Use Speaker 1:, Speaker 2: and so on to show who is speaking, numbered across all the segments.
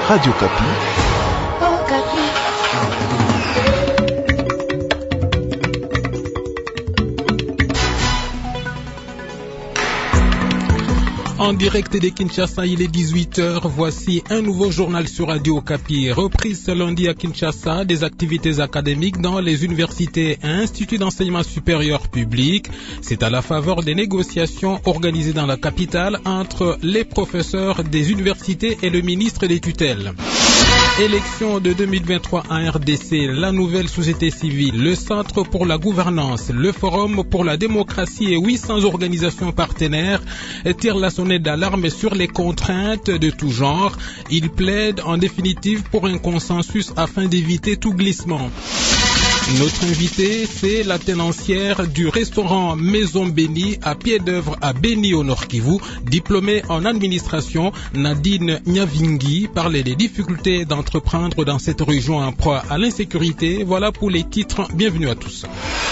Speaker 1: Radio Kapi.
Speaker 2: En direct de Kinshasa, il est 18h. Voici un nouveau journal sur Radio Kapi. Reprise ce lundi à Kinshasa des activités académiques dans les universités et instituts d'enseignement supérieur public. C'est à la faveur des négociations organisées dans la capitale entre les professeurs des universités et le ministre des tutelles. Élection de 2023 en RDC, la nouvelle société civile, le Centre pour la gouvernance, le Forum pour la démocratie et 800 organisations partenaires tirent la sonnette d'alarme sur les contraintes de tout genre. Ils plaident en définitive pour un consensus afin d'éviter tout glissement. Notre invité, c'est la tenancière du restaurant Maison Béni à pied d'œuvre à Béni au Nord Kivu, diplômée en administration. Nadine Nyavingi parlait des difficultés d'entreprendre dans cette région en proie à l'insécurité. Voilà pour les titres. Bienvenue à tous.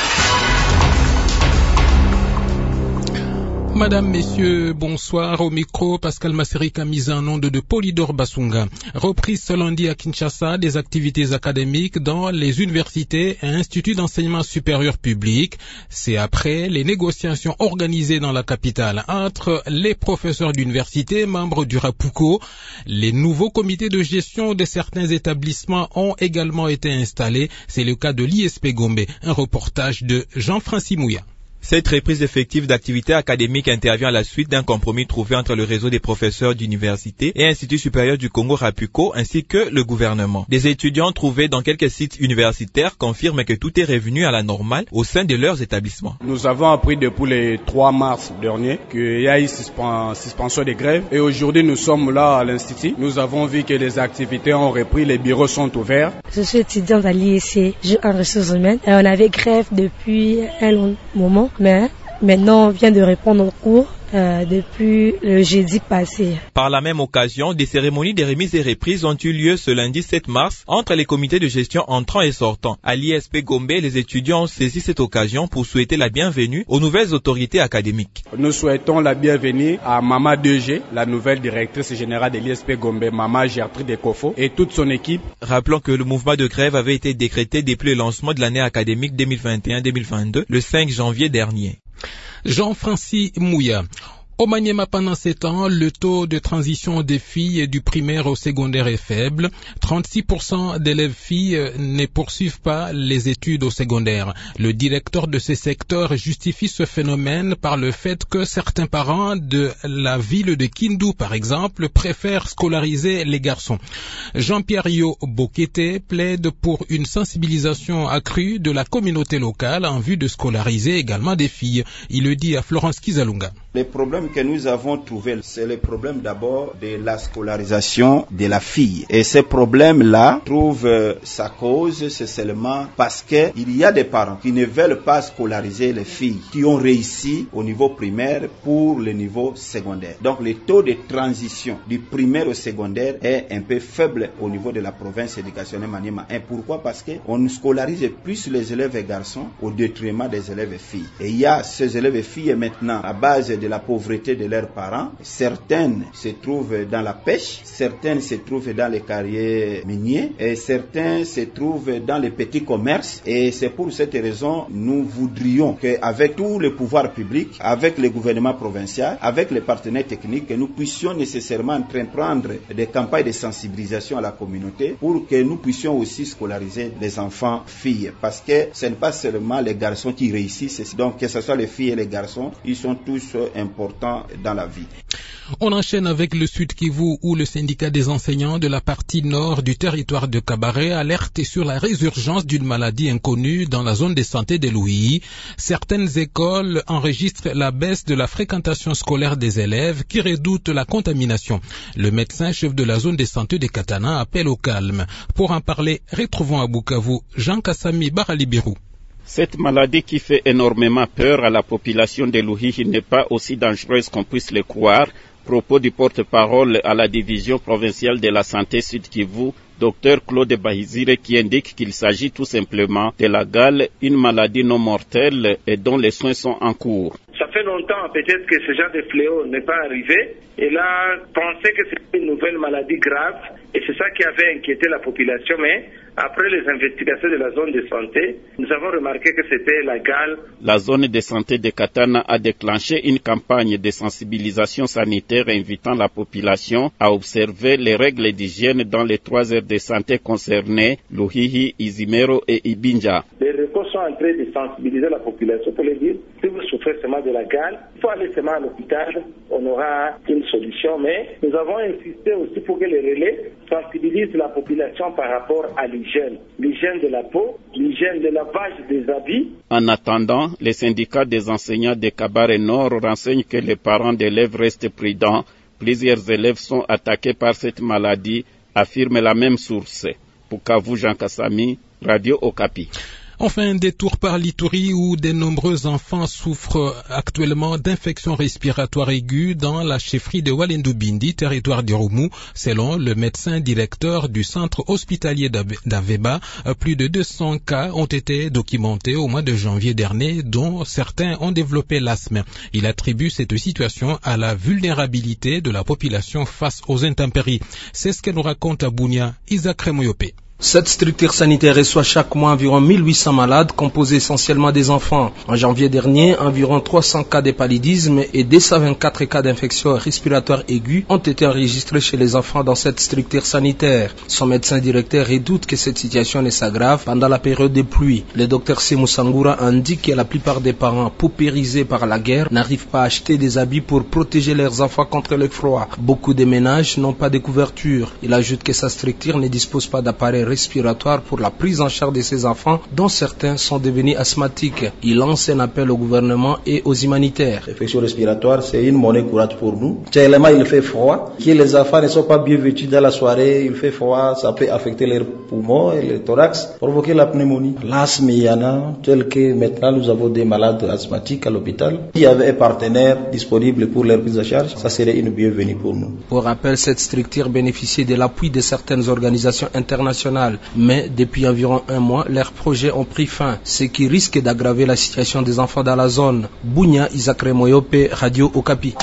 Speaker 2: Madame, messieurs, bonsoir. Au micro, Pascal Masserika, mise en onde de Polydor Basunga. Reprise ce lundi à Kinshasa des activités académiques dans les universités et instituts d'enseignement supérieur public. C'est après les négociations organisées dans la capitale entre les professeurs d'université, membres du RAPUCO. Les nouveaux comités de gestion de certains établissements ont également été installés. C'est le cas de l'ISP Gombe. Un reportage de Jean-Francis Mouya.
Speaker 3: Cette reprise effective d'activités académiques intervient à la suite d'un compromis trouvé entre le réseau des professeurs d'université et Institut supérieur du Congo RAPUCO ainsi que le gouvernement. Des étudiants trouvés dans quelques sites universitaires confirment que tout est revenu à la normale au sein de leurs établissements.
Speaker 4: Nous avons appris depuis le 3 mars dernier qu'il y a eu suspension des grèves et aujourd'hui nous sommes là à l'Institut. Nous avons vu que les activités ont repris, les bureaux sont ouverts.
Speaker 5: Je suis étudiante à l'IEC en ressources humaines. On avait grève depuis un long moment. Mais maintenant, on vient de répondre aux cours depuis le jeudi passé.
Speaker 3: Par la même occasion, des cérémonies de remise et reprises ont eu lieu ce lundi 7 mars entre les comités de gestion entrants et sortants. À l'ISP Gombe, les étudiants ont saisi cette occasion pour souhaiter la bienvenue aux nouvelles autorités académiques.
Speaker 4: Nous souhaitons la bienvenue à Mama 2G, la nouvelle directrice générale de l'ISP Gombe, Mama Gertrude Ekofo, et toute son équipe.
Speaker 3: Rappelons que le mouvement de grève avait été décrété depuis le lancement de l'année académique 2021-2022, le 5 janvier dernier.
Speaker 2: Jean-Francis Mouya. Au Maniema, pendant 7 ans, le taux de transition des filles du primaire au secondaire est faible. 36% d'élèves filles ne poursuivent pas les études au secondaire. Le directeur de ce secteur justifie ce phénomène par le fait que certains parents de la ville de Kindu, par exemple, préfèrent scolariser les garçons. Jean-Pierre Yo Bokete plaide pour une sensibilisation accrue de la communauté locale en vue de scolariser également des filles. Il le dit à Florence Kizalunga.
Speaker 6: Les problèmes que nous avons trouvés, c'est le problème d'abord de la scolarisation de la fille. Et ce problème-là trouve sa cause, c'est seulement parce qu'il y a des parents qui ne veulent pas scolariser les filles qui ont réussi au niveau primaire pour le niveau secondaire. Donc le taux de transition du primaire au secondaire est un peu faible au niveau de la province éducationnelle Maniema. Et pourquoi? Parce qu'on scolarise plus les élèves garçons au détriment des élèves filles. Et il y a ces élèves filles maintenant à base de la pauvreté de leurs parents. Certaines se trouvent dans la pêche, certaines se trouvent dans les carrières miniers et certains se trouvent dans les petits commerces. Et c'est pour cette raison nous voudrions qu'avec tout le pouvoir public, avec le gouvernement provincial, avec les partenaires techniques, que nous puissions nécessairement entreprendre des campagnes de sensibilisation à la communauté pour que nous puissions aussi scolariser les enfants filles. Parce que ce n'est pas seulement les garçons qui réussissent, donc que ce soit les filles et les garçons, ils sont tous important dans la vie.
Speaker 2: On enchaîne avec le Sud Kivu où le syndicat des enseignants de la partie nord du territoire de Kabaré alerte sur la résurgence d'une maladie inconnue dans la zone de santé de Louis. Certaines écoles enregistrent la baisse de la fréquentation scolaire des élèves qui redoutent la contamination. Le médecin chef de la zone de santé de Katana appelle au calme. Pour en parler, retrouvons à Bukavu Jean Kassami Baralibirou.
Speaker 7: Cette maladie qui fait énormément peur à la population de Louhi n'est pas aussi dangereuse qu'on puisse le croire. Propos du porte-parole à la division provinciale de la santé Sud Kivu, Dr Claude Bahizire, qui indique qu'il s'agit tout simplement de la gale, une maladie non mortelle et dont les soins sont en cours.
Speaker 8: Ça fait longtemps peut-être que ce genre de fléau n'est pas arrivé. Et là, penser que c'est une nouvelle maladie grave, et c'est C'est ça qui avait inquiété la population, mais après les investigations de la zone de santé, nous avons remarqué que c'était la gale.
Speaker 7: La zone de santé de Katana a déclenché une campagne de sensibilisation sanitaire invitant la population à observer les règles d'hygiène dans les 3 aires de santé concernées, Luhihi, Izimero et Ibinja.
Speaker 8: Les recours sont en train de sensibiliser la population pour les dire, si vous souffrez seulement de la gale, il faut aller seulement à l'hôpital, on aura une solution, mais nous avons insisté aussi pour que les relais sensibilisent la population par rapport à l'hygiène de la peau, l'hygiène de lavage des habits.
Speaker 7: En attendant, les syndicats des enseignants de Kabare Nord renseignent que les parents d'élèves restent prudents. Plusieurs élèves sont attaqués par cette maladie, affirme la même source. Bukavu, Jean Kassami, Radio Okapi.
Speaker 2: Enfin, un détour par l'Ituri où de nombreux enfants souffrent actuellement d'infections respiratoires aiguës dans la chefferie de Walendou-Bindi, territoire d'Irumu. Selon le médecin directeur du centre hospitalier d'Aveba, plus de 200 cas ont été documentés au mois de janvier dernier, dont certains ont développé l'asthme. Il attribue cette situation à la vulnérabilité de la population face aux intempéries. C'est ce que nous raconte à Bunia Isaac Remoyope.
Speaker 1: Cette structure sanitaire reçoit chaque mois environ 1800 malades, composés essentiellement des enfants. En janvier dernier, environ 300 cas de paludisme et 224 cas d'infection respiratoire aiguë ont été enregistrés chez les enfants dans cette structure sanitaire. Son médecin directeur redoute que cette situation ne s'aggrave pendant la période des pluies. Le docteur Semou Sangoura indique que la plupart des parents paupérisés par la guerre n'arrivent pas à acheter des habits pour protéger leurs enfants contre le froid. Beaucoup de ménages n'ont pas de couverture. Il ajoute que sa structure ne dispose pas d'appareils respiratoire pour la prise en charge de ces enfants dont certains sont devenus asthmatiques. Il lance un appel au gouvernement et aux humanitaires.
Speaker 9: L'infection respiratoire, c'est une monnaie courante pour nous. Tellement il fait froid, que les enfants ne sont pas bien vêtus dans la soirée, il fait froid, ça peut affecter leurs poumons et le thorax, provoquer la pneumonie. L'asthme, il y en a, tel que maintenant nous avons des malades asthmatiques à l'hôpital. Il y avait un partenaire disponible pour leur prise en charge, ça serait une bienvenue pour nous.
Speaker 1: Pour rappel, cette structure bénéficie de l'appui de certaines organisations internationales. Mais depuis environ un mois, leurs projets ont pris fin, ce qui risque d'aggraver la situation des enfants dans la zone. Bunya Isaac Remoyope, Radio Okapi.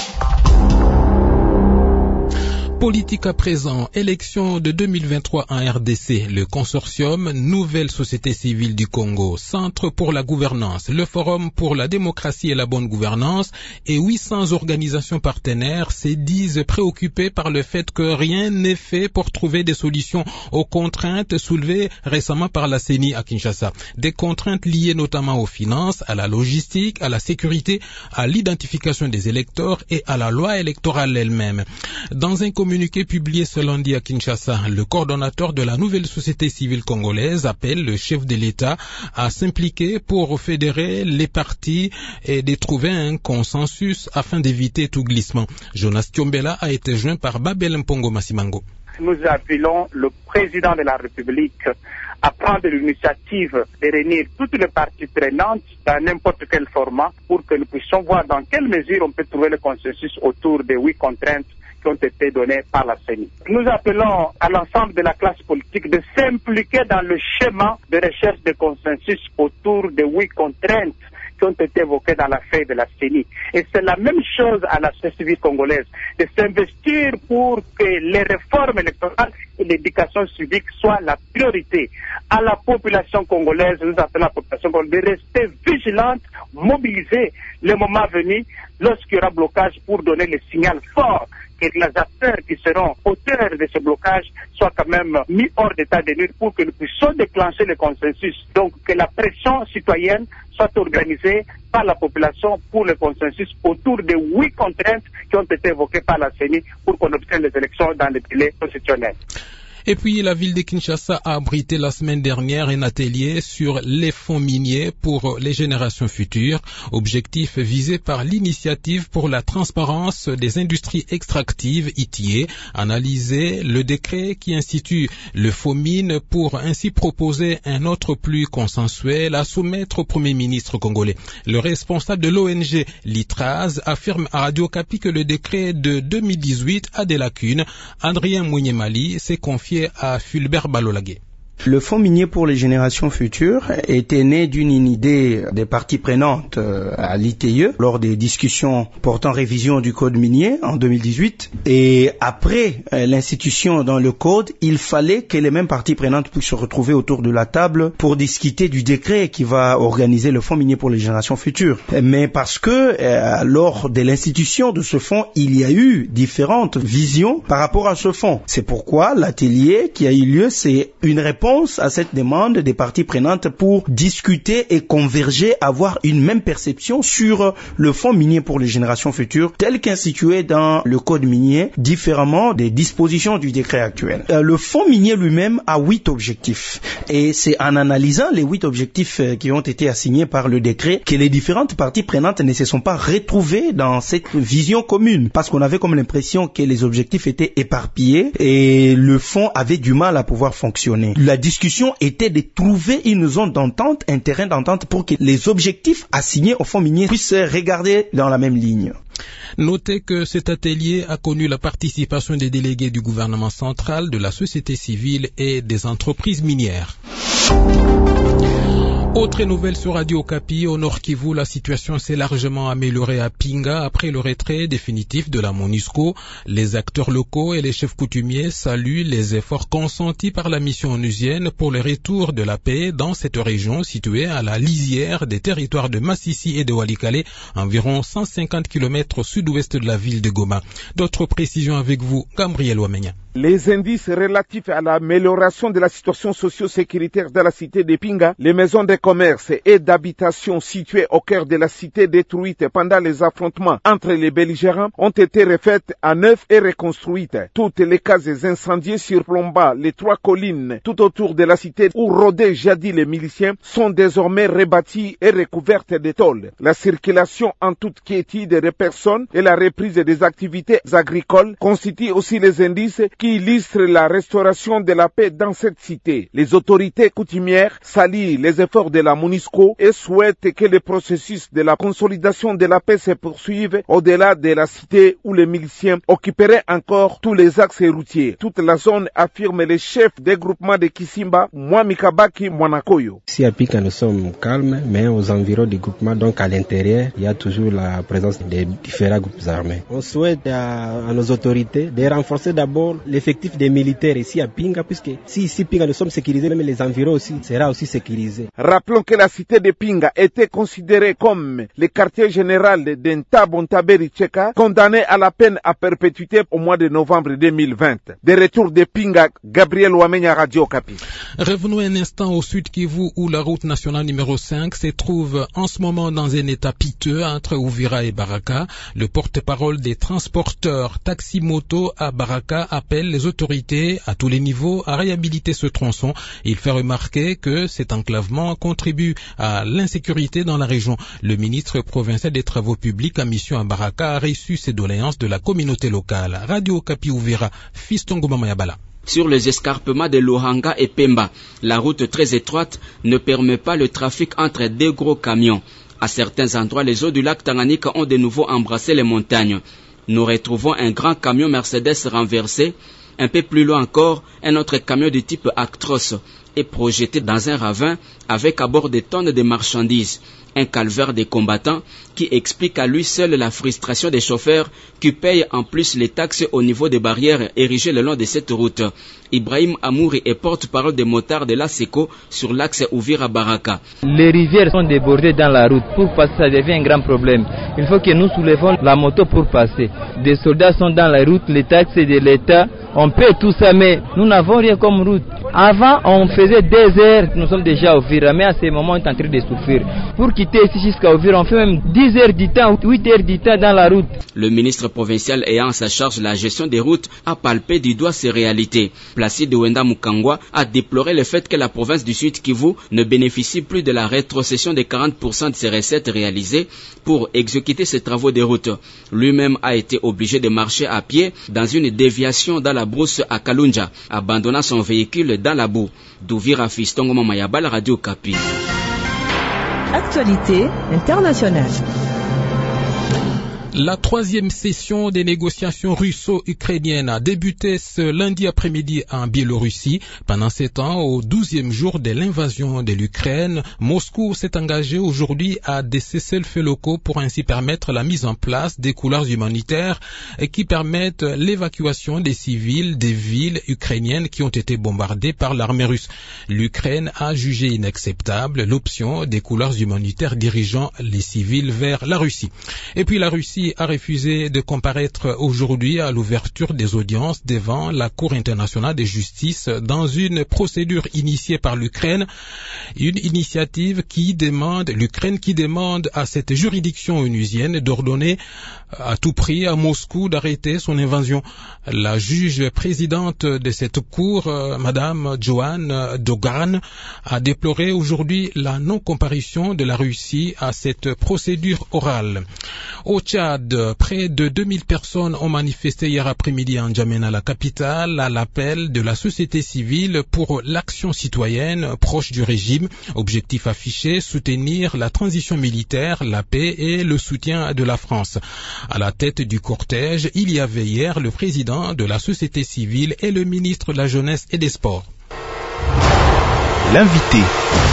Speaker 2: Politique à présent, élection de 2023 en RDC, le consortium Nouvelle Société Civile du Congo, Centre pour la Gouvernance, le Forum pour la démocratie et la bonne gouvernance et 800 organisations partenaires se disent préoccupés par le fait que rien n'est fait pour trouver des solutions aux contraintes soulevées récemment par la CENI à Kinshasa. Des contraintes liées notamment aux finances, à la logistique, à la sécurité, à l'identification des électeurs et à la loi électorale elle-même. Dans un communiqué publié ce lundi à Kinshasa, le coordonnateur de la nouvelle société civile congolaise appelle le chef de l'État à s'impliquer pour fédérer les partis et de trouver un consensus afin d'éviter tout glissement. Jonas Tiombela a été joint par Babel Mpongo Masimango.
Speaker 10: Nous appelons le président de la République à prendre l'initiative de réunir toutes les parties prenantes dans n'importe quel format pour que nous puissions voir dans quelle mesure on peut trouver le consensus autour des 8 contraintes qui ont été données par la CENI. Nous appelons à l'ensemble de la classe politique de s'impliquer dans le schéma de recherche de consensus autour des 8 contraintes qui ont été évoquées dans la feuille de la CENI. Et c'est la même chose à la société civile congolaise, de s'investir pour que les réformes électorales et l'éducation civique soient la priorité. À la population congolaise, nous appelons la population congolaise de rester vigilante, mobilisée le moment venu lorsqu'il y aura blocage pour donner le signal fort que les acteurs qui seront auteurs de ce blocage soient quand même mis hors d'état de nuire pour que nous puissions déclencher le consensus. Donc que la pression citoyenne soit organisée par la population pour le consensus autour des 8 contraintes qui ont été évoquées par la CENI pour qu'on obtienne les élections dans les délais constitutionnels.
Speaker 2: Et puis, la ville de Kinshasa a abrité la semaine dernière un atelier sur les fonds miniers pour les générations futures, objectif visé par l'initiative pour la transparence des industries extractives ITIE, analyser le décret qui institue le fonds mine pour ainsi proposer un autre plus consensuel à soumettre au Premier ministre congolais. Le responsable de l'ONG Litraz affirme à Radio Okapi que le décret de 2018 a des lacunes. Adrien Mounyemali s'est confié à Fulbert Balolagé.
Speaker 11: Le Fonds minier pour les générations futures était né d'une idée des parties prenantes à l'ITIE lors des discussions portant révision du code minier en 2018. Et après l'institution dans le code, il fallait que les mêmes parties prenantes puissent se retrouver autour de la table pour discuter du décret qui va organiser le Fonds minier pour les générations futures. Mais parce que lors de l'institution de ce fonds, il y a eu différentes visions par rapport à ce fonds. C'est pourquoi l'atelier qui a eu lieu, c'est une réponse à cette demande des parties prenantes pour discuter et converger, avoir une même perception sur le fonds minier pour les générations futures tel qu'institué dans le code minier, différemment des dispositions du décret actuel. Le fonds minier lui-même a 8 objectifs et c'est en analysant les 8 objectifs qui ont été assignés par le décret que les différentes parties prenantes ne se sont pas retrouvées dans cette vision commune parce qu'on avait comme l'impression que les objectifs étaient éparpillés et le fonds avait du mal à pouvoir fonctionner. La discussion était de trouver une zone d'entente, un terrain d'entente pour que les objectifs assignés au fonds minier puissent se regarder dans la même ligne.
Speaker 2: Notez que cet atelier a connu la participation des délégués du gouvernement central, de la société civile et des entreprises minières. Autre nouvelle sur Radio Okapi, au Nord Kivu, la situation s'est largement améliorée à Pinga après le retrait définitif de la MONUSCO. Les acteurs locaux et les chefs coutumiers saluent les efforts consentis par la mission onusienne pour le retour de la paix dans cette région située à la lisière des territoires de Massissi et de Walikale, environ 150 km au sud-ouest de la ville de Goma. D'autres précisions avec vous, Gabriel Ouamenya.
Speaker 12: Les indices relatifs à l'amélioration de la situation socio-sécuritaire de la cité de Pinga, les maisons de commerce et d'habitation situées au cœur de la cité détruite pendant les affrontements entre les belligérants ont été refaites à neuf et reconstruites. Toutes les cases incendiées surplombant les 3 collines tout autour de la cité où rôdaient jadis les miliciens sont désormais rebâties et recouvertes de tôles. La circulation en toute quiétude des personnes et la reprise des activités agricoles constituent aussi les indices qui illustre la restauration de la paix dans cette cité. Les autorités coutumières saluent les efforts de la MONUSCO et souhaitent que le processus de la consolidation de la paix se poursuive au-delà de la cité où les miliciens occuperaient encore tous les axes routiers. Toute la zone, affirme le chef des groupements de Kisimba, Mwamikabaki Mwanakoyo.
Speaker 13: Ici à Pika, nous sommes calmes, mais aux environs du groupement, donc à l'intérieur, il y a toujours la présence des différents groupes armés. On souhaite à nos autorités de renforcer d'abord l'effectif des militaires ici à Pinga, puisque si ici Pinga nous sommes sécurisés, même les environs aussi sera aussi sécurisé.
Speaker 12: Rappelons que la cité de Pinga était considérée comme le quartier général d'Ntabontaberi-Tcheka, condamné à la peine à perpétuité au mois de novembre 2020. De retour de Pinga, Gabriel Ouamenya, Radio Okapi.
Speaker 2: Revenons un instant au Sud Kivu où la route nationale numéro 5 se trouve en ce moment dans un état piteux entre Uvira et Baraka. Le porte-parole des transporteurs taxi-moto à Baraka appelle les autorités à tous les niveaux à réhabiliter ce tronçon. Il fait remarquer que cet enclavement contribue à l'insécurité dans la région. Le ministre provincial des Travaux publics à mission à Baraka a reçu ces doléances de la communauté locale. Radio Okapi Uvira, Fiston Goma Mayabala.
Speaker 14: Sur les escarpements de Lohanga et Pemba, la route très étroite ne permet pas le trafic entre 2 gros camions. À certains endroits, les eaux du lac Tanganyika ont de nouveau embrassé les montagnes. Nous retrouvons un grand camion Mercedes renversé. Un peu plus loin encore, un autre camion de type Actros est projeté dans un ravin avec à bord des tonnes de marchandises. Un calvaire des combattants qui explique à lui seul la frustration des chauffeurs qui payent en plus les taxes au niveau des barrières érigées le long de cette route. Ibrahim Amouri est porte-parole des motards de l'ASECO sur l'axe Uvira-Baraka.
Speaker 15: Les rivières sont débordées dans la route. Pour passer, ça devient un grand problème. Il faut que nous soulevons la moto pour passer. Des soldats sont dans la route, les taxes de l'État. On paie tout ça, mais nous n'avons rien comme route. Avant, on faisait 2 heures, nous sommes déjà à Uvira, mais à ce moment, on est en train de souffrir. Pour quitter ici jusqu'à Uvira, on fait même 10 heures du temps, 8 heures du temps dans la route.
Speaker 14: Le ministre provincial ayant à sa charge la gestion des routes a palpé du doigt ces réalités. Placide Wenda Mukangwa a déploré le fait que la province du Sud Kivu ne bénéficie plus de la rétrocession de 40% de ses recettes réalisées pour exécuter ses travaux de route. Lui-même a été obligé de marcher à pied dans une déviation dans la brousse à Kalunja, abandonnant son véhicule dans la boue. D'Uvira Fistongo Mamayaba, la Radio Okapi.
Speaker 16: Actualité internationale.
Speaker 2: La troisième session des négociations russo-ukrainiennes a débuté ce lundi après-midi en Biélorussie. Pendant 7 ans, au 12e jour de l'invasion de l'Ukraine, Moscou s'est engagé aujourd'hui à des cessez-le-feu locaux pour ainsi permettre la mise en place des couloirs humanitaires qui permettent l'évacuation des civils des villes ukrainiennes qui ont été bombardées par l'armée russe. L'Ukraine a jugé inacceptable l'option des couloirs humanitaires dirigeant les civils vers la Russie. Et puis la Russie a refusé de comparaître aujourd'hui à l'ouverture des audiences devant la Cour internationale de justice dans une procédure initiée par l'Ukraine, une initiative l'Ukraine qui demande à cette juridiction onusienne d'ordonner à tout prix à Moscou d'arrêter son invasion. La juge présidente de cette cour, Madame Joanne Dogan, a déploré aujourd'hui la non-comparution de la Russie à cette procédure orale. Au Tchad, près de 2000 personnes ont manifesté hier après-midi en N'Djamena, la capitale, à l'appel de la société civile pour l'action citoyenne proche du régime. Objectif affiché, soutenir la transition militaire, la paix et le soutien de la France. À la tête du cortège, il y avait hier le président de la société civile et le ministre de la Jeunesse et des Sports.
Speaker 16: L'invité.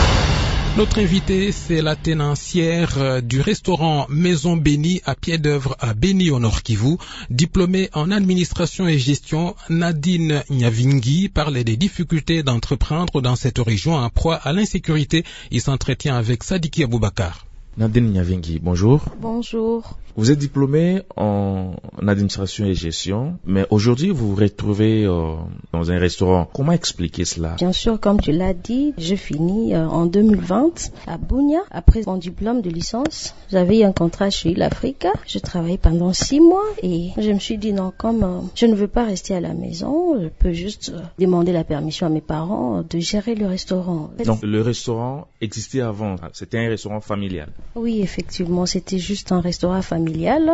Speaker 2: Notre invité, c'est la tenancière du restaurant Maison Bénie à pied d'œuvre à Béni au Nord Kivu. Diplômée en administration et gestion, Nadine Nyavingi parle des difficultés d'entreprendre dans cette région en proie à l'insécurité. Il s'entretient avec Sadiki Aboubakar.
Speaker 17: Nadine Nyavingi, bonjour.
Speaker 18: Bonjour.
Speaker 17: Vous êtes diplômée en administration et gestion, mais aujourd'hui vous vous retrouvez dans un restaurant. Comment expliquer cela?
Speaker 18: Bien sûr, comme tu l'as dit, je finis en 2020 à Bunia. Après mon diplôme de licence, j'avais eu un contrat chez l'Africa. Je travaillais pendant 6 mois et je me suis dit non, comme je ne veux pas rester à la maison, je peux juste demander la permission à mes parents de gérer le restaurant.
Speaker 17: Donc le restaurant existait avant, c'était un restaurant familial?
Speaker 18: Oui, effectivement, c'était juste un restaurant familial.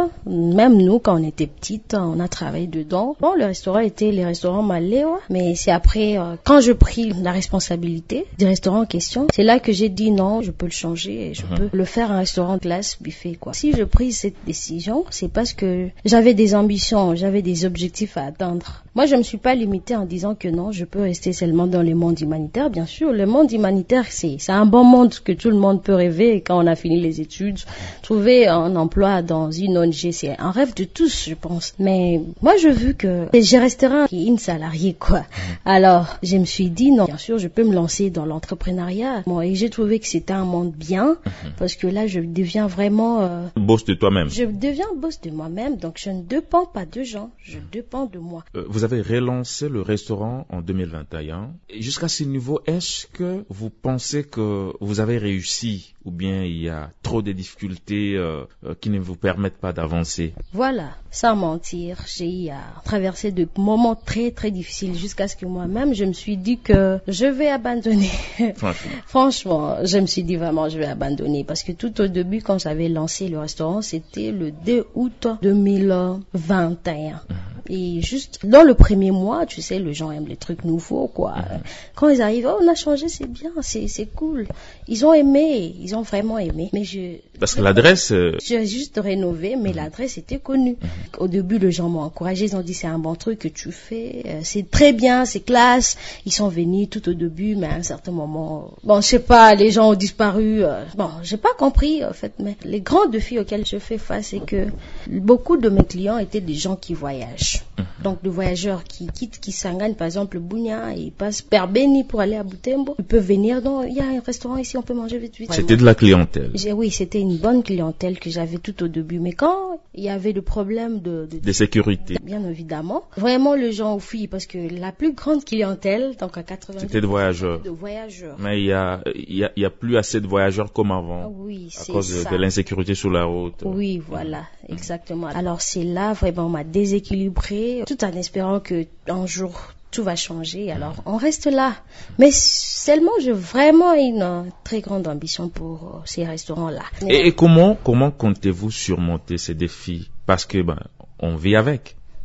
Speaker 18: Même nous, quand on était petites, on a travaillé dedans. Bon, le restaurant était le restaurant Maléwa, mais c'est après, quand je pris la responsabilité du restaurant en question, c'est là que j'ai dit non, je peux le changer et je peux le faire un restaurant de classe buffet, quoi. Si je pris cette décision, c'est parce que j'avais des ambitions, j'avais des objectifs à atteindre. Moi, je me suis pas limitée en disant que non, je peux rester seulement dans le monde humanitaire. Bien sûr, le monde humanitaire, c'est un bon monde que tout le monde peut rêver quand on a fini les études. Trouver un emploi dans une ONG, c'est un rêve de tous, je pense. Mais moi, je veux que je resterai une salariée, quoi. Alors, je me suis dit, non, bien sûr, je peux me lancer dans l'entrepreneuriat. Bon, et j'ai trouvé que c'était un monde bien, parce que là, je deviens vraiment...
Speaker 17: boss de toi-même.
Speaker 18: Je deviens boss de moi-même, donc je ne dépends pas de gens, je dépends de moi.
Speaker 17: Vous avez relancé le restaurant en 2021. Jusqu'à ce niveau, est-ce que vous pensez que vous avez réussi, ou bien il y a trop de difficultés qui ne vous permettent pas d'avancer?
Speaker 18: Voilà, sans mentir, j'ai traversé de moments très très difficiles jusqu'à ce que moi-même je me suis dit que je vais abandonner. Franchement, je me suis dit vraiment je vais abandonner parce que tout au début quand j'avais lancé le restaurant, c'était le 2 août 2021. Et juste dans le premier mois, tu sais, les gens aiment les trucs nouveaux, quoi. Quand ils arrivent, oh, on a changé, c'est bien, c'est cool. Ils ont aimé, ils ont vraiment aimé. Mais
Speaker 17: parce que l'adresse...
Speaker 18: J'ai juste rénové, mais l'adresse était connue. Au début, les gens m'ont encouragé, ils ont dit c'est un bon truc que tu fais, c'est très bien, c'est classe. Ils sont venus tout au début, mais à un certain moment, bon, je sais pas, les gens ont disparu. Bon, j'ai pas compris, en fait, mais les grands défis auxquels je fais face, c'est que beaucoup de mes clients étaient des gens qui voyagent. Donc, le voyageur qui quitte Kisangani, par exemple, Bunia, il passe par Béni pour aller à Butembo. Il peut venir, donc il y a un restaurant ici, on peut manger vite.
Speaker 17: C'était de la clientèle.
Speaker 18: Oui, c'était une bonne clientèle que j'avais tout au début. Mais quand il y avait le problème de
Speaker 17: sécurité,
Speaker 18: bien évidemment, vraiment les gens fuient parce que la plus grande clientèle, donc à 80%,
Speaker 17: c'était de voyageurs. Mais il y a plus assez de voyageurs comme avant.
Speaker 18: Oui, c'est
Speaker 17: à cause de l'insécurité sur la route.
Speaker 18: Oui, voilà, exactement. Alors c'est là vraiment on m'a déséquilibré, tout en espérant que un jour tout va changer. Alors on reste là. Mais seulement j'ai vraiment une très grande ambition pour ces restaurants-là.
Speaker 17: Et comment comptez-vous surmonter ces défis? Parce que on vit avec.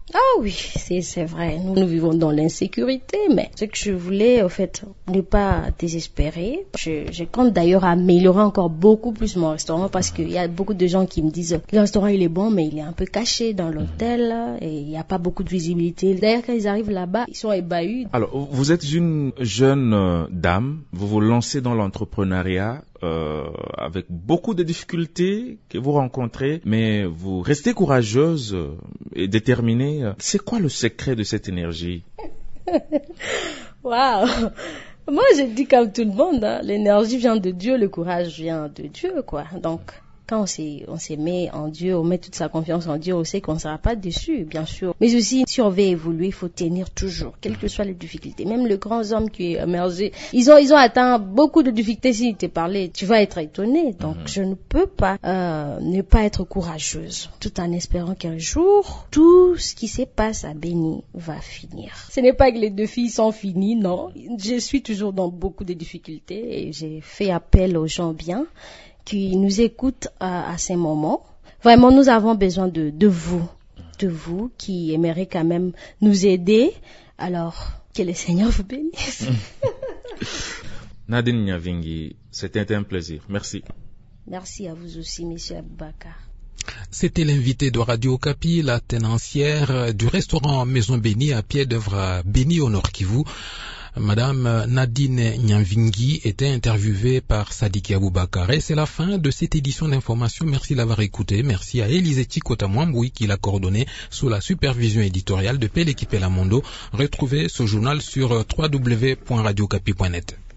Speaker 18: Ah oui, c'est vrai. Nous vivons dans l'insécurité, mais ce que je voulais, en fait, ne pas désespérer. Je compte d'ailleurs améliorer encore beaucoup plus mon restaurant parce qu'il y a beaucoup de gens qui me disent le restaurant il est bon, mais il est un peu caché dans l'hôtel et il n'y a pas beaucoup de visibilité. D'ailleurs, quand ils arrivent là-bas, ils sont ébahis.
Speaker 17: Alors, vous êtes une jeune dame, vous vous lancez dans l'entrepreneuriat avec beaucoup de difficultés que vous rencontrez, mais vous restez courageuse et déterminée. C'est quoi le secret de cette énergie?
Speaker 18: Waouh! Moi, je dis comme tout le monde, hein, l'énergie vient de Dieu, le courage vient de Dieu, quoi. Donc, quand on s'est mis en Dieu, on met toute sa confiance en Dieu, on sait qu'on ne sera pas déçu, bien sûr. Mais aussi, si on veut évoluer, il faut tenir toujours, quelles que soient les difficultés. Même les grands hommes qui est émergé, ils ont atteint beaucoup de difficultés. Si tu parlais, tu vas être étonné. Donc, je ne peux pas ne pas être courageuse, tout en espérant qu'un jour, tout ce qui se passe à Béni va finir. Ce n'est pas que les 2 filles sont finies, non. Je suis toujours dans beaucoup de difficultés et j'ai fait appel aux gens bien qui nous écoutent à ces moments. Vraiment, nous avons besoin de vous qui aimeriez quand même nous aider. Alors, que le Seigneur vous bénisse.
Speaker 17: Nadine Nyavingi, c'était un plaisir. Merci.
Speaker 18: Merci à vous aussi, monsieur Aboubakar.
Speaker 2: C'était l'invité de Radio Okapi, la tenancière du restaurant Maison Béni à pied d'œuvre à Béni au Nord Kivu. Madame Nadine Nyavingi était interviewée par Sadiki Aboubakar. Et c'est la fin de cette édition d'information. Merci d'avoir écouté. Merci à Eliseti Kotamwamboui qui l'a coordonné sous la supervision éditoriale de Pelekipela Mondo. Retrouvez ce journal sur www.radiokapi.net.